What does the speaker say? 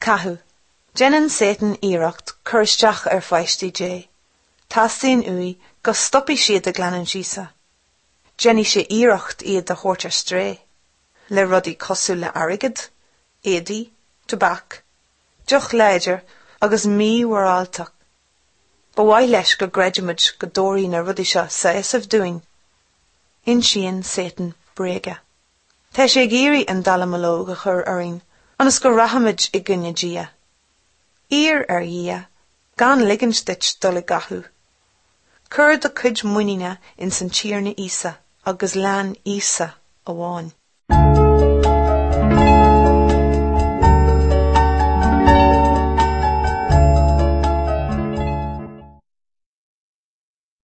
Cathú. Jeanann Satan iirecht chuiristeach feisty dé. Tastíonn uí go stoppi siad a glanann síosa. Jenny sé iirecht iad a chóirtear stré. Le rudaí cosú le airgid, éadaí, tabac, deoch léidir agus mímhorálteach. Ba mhaith leis go greideimiid go dóirí na rudaí seo saosamh dúin. Inseoin Satan bréige. Tá sé géirí an dalamáló go chur oirín, anas go rahamid I gcuine dia. Ír dhia, gan liginstitch dul I gathú. Cur do cuid muinine in san tír na Ísa, agus lean Ísa amháin.